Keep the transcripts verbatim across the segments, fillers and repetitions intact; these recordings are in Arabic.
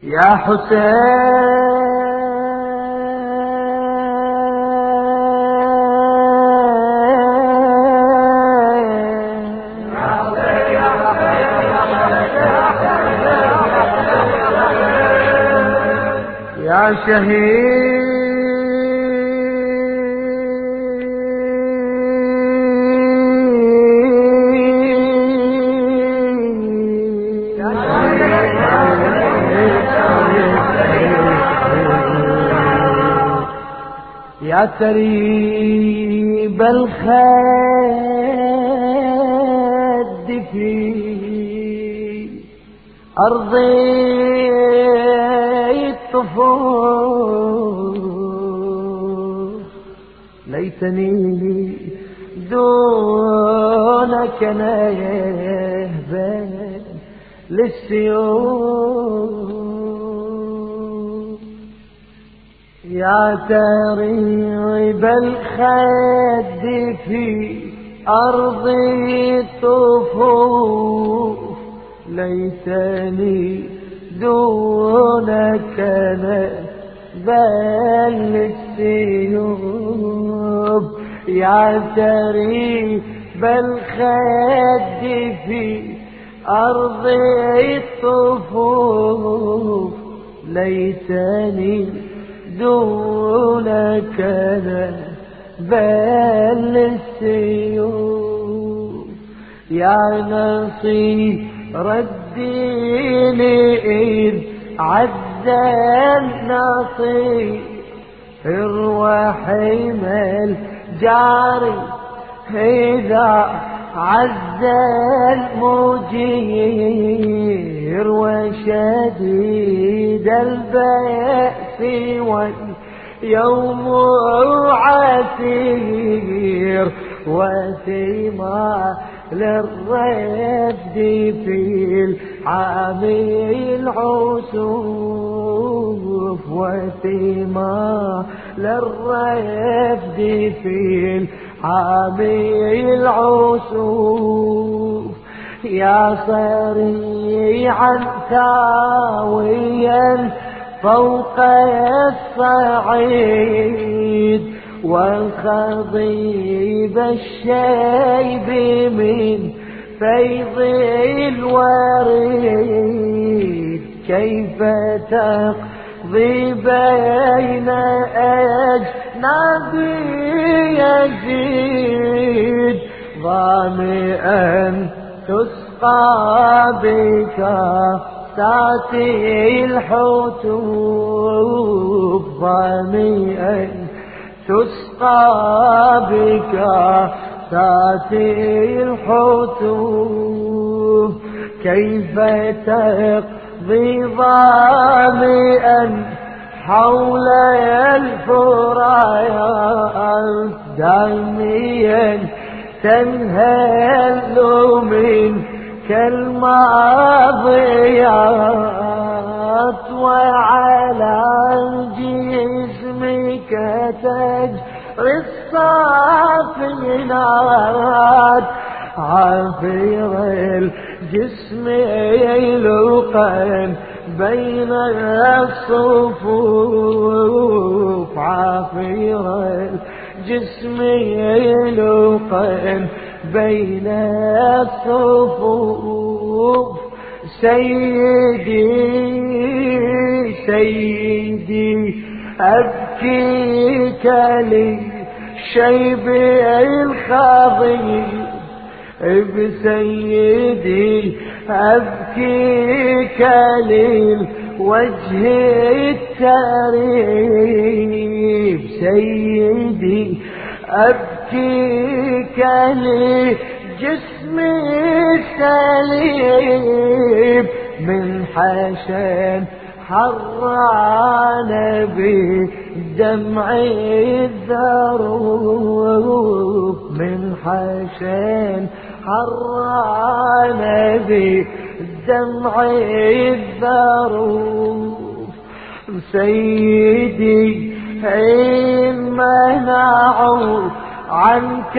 يا حسين يا شهيد يا تريب الخد في أرضي الطفوف ليتني دونك نهبا للسيوف يا تريب الخد في أرضي الطفوف ليتني دونك بل السيوف يا تريب الخد في أرضي الطفوف ليتني دونك بل السيوف يا نصير الدين إذ عز النصير وحيم الجاري إذا عز المجير وشديد البأس واليوم عسير وثيما للرفد في العامي العسوف وثيما للرفد في العامي العسوف يا صريعا ثاويا فوق الصعيد وخضيب الشيب من فيض الوريد كيف تقضي بين أجنبي يزيد ظامئا تسقى بك تأتي الحتوف ظامئا تسقى بك تأتي الحتوف كيف تقضي ظامئا حول الفرات داميا تنهل منك الماضيات وعلى جسمك تجري الصافنات عافير الجسم يلقى بين الصفوف عافير الجسم يلقى بين الصفوف سيدي سيدي أبكيك للشيب الخضير بسيدي أبكيك للوجه التريب سيدي أبكيك لجسم السليب من حشن حران بدمع الذروب من حشن حران بدمع الذروب سيدي إن منعوا عنك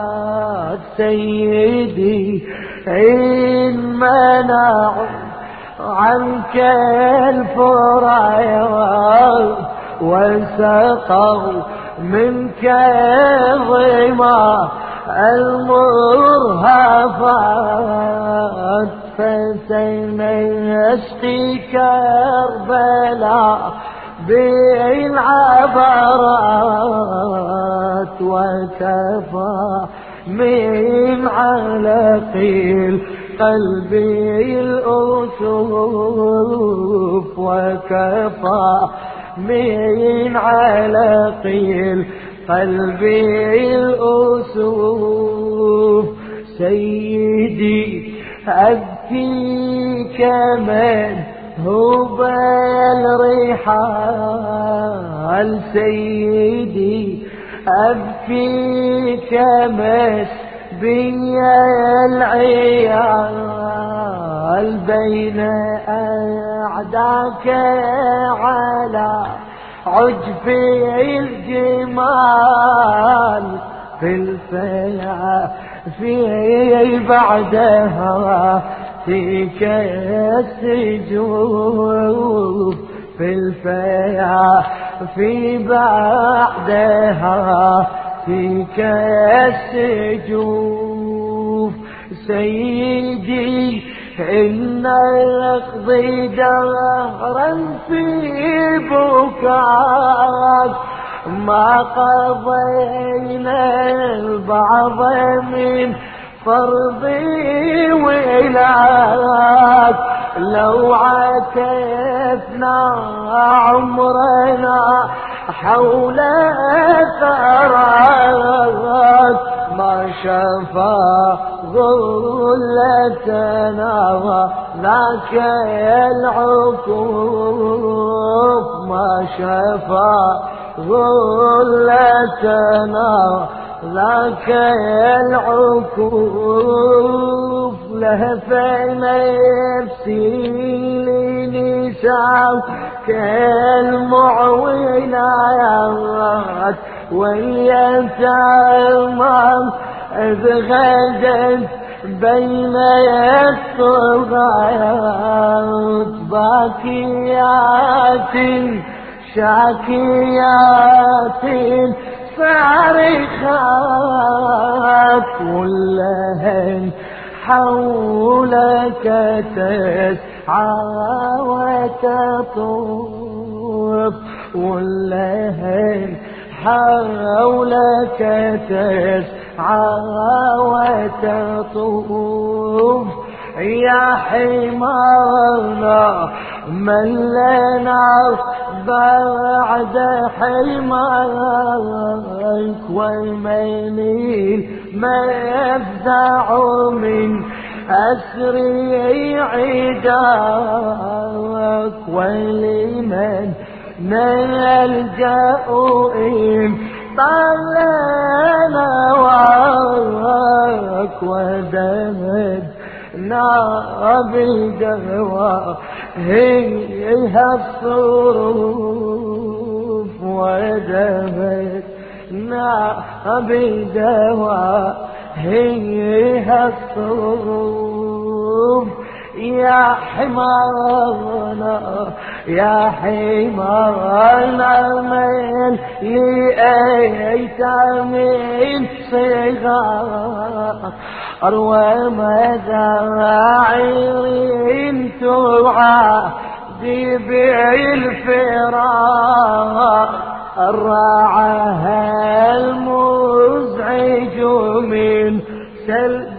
الفرايات سيدي إن منعوا عنك الفريض وسقوا منك ظما المرهفات فسينشقي كربلاء بالعبرات وكفى من علق قلبي الأسوف وكفى من علق قلبي الأسوف سيدي أبكيك من هو الرحال سيدي أبكيك من بي العيال بين أعداك على عجب الجمال في الفيا في بعدها فيك السجود في الفيا في بعدها فيك السجود سيدي إن يقضي دهرا في بكاك ما قضينا البعض من فرضي ولاك لو عكفنا عمرنا حول ثراك ما شفى غلتنا ذاك العقوب ما شفى غلتنا ذاك العقوب لهفي نفسي لنساك المعوينات واليتامى إذ غدت بين الطغايات باكيات شاكيات صارخات ولهن حولك تسعى وتطوف ولهن حولك تسعى وتطوف يا حمارنا من لنا بعد حمارك والميل ما يفزع من أسري عداك ولمن نلجأ إن طلنا وراك ودمدنا بدواء هي الصروف ودمدنا بدواء هي الصروف يا حمارنا يا حمارنا من لأيتامين صغار ومذاعين تعادي بالفراق الراعها المزعج من سلب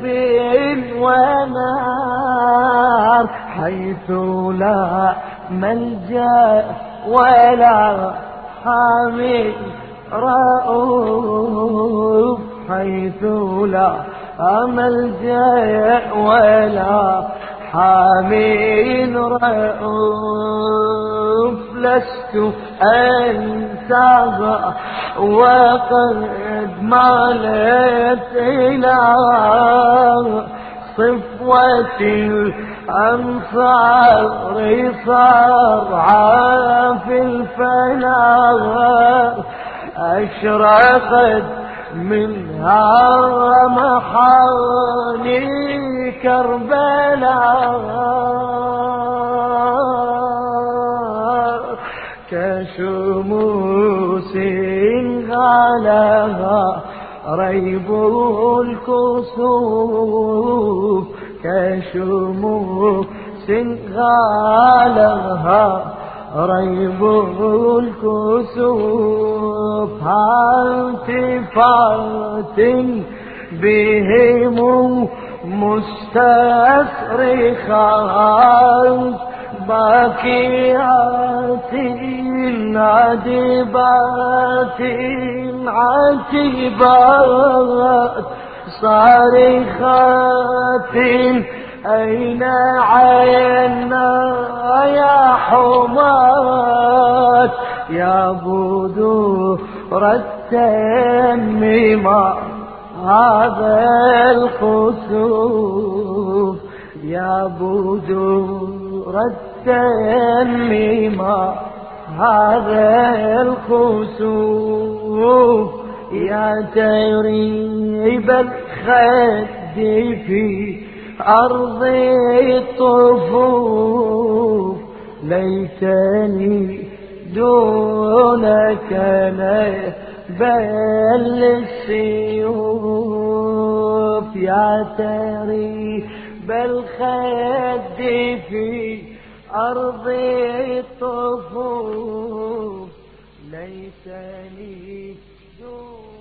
ونار حيث لا ملجأ ولا حامي رؤوف حيث لا ملجأ ولا حامي رؤوف لست أنسى وقد مالت إلى صفوة الأنصار صرعى في الفناء أشرقت منها محاني كربلاء كشموس غالها ريب الكسوف كشموس غالها ريب الكسوف هالتفات بهم مستصرخات باكيات عذبات عتبات صارخات أين عينا يا حمات يا بدور التميمة هذا الخسوف يا بدور التميمة هذا الخسوف يا تريب الخد في أرض الطفوف ليتني دونك بل السيوف يا تريب الخد في أرض الطفوف ليتني دونك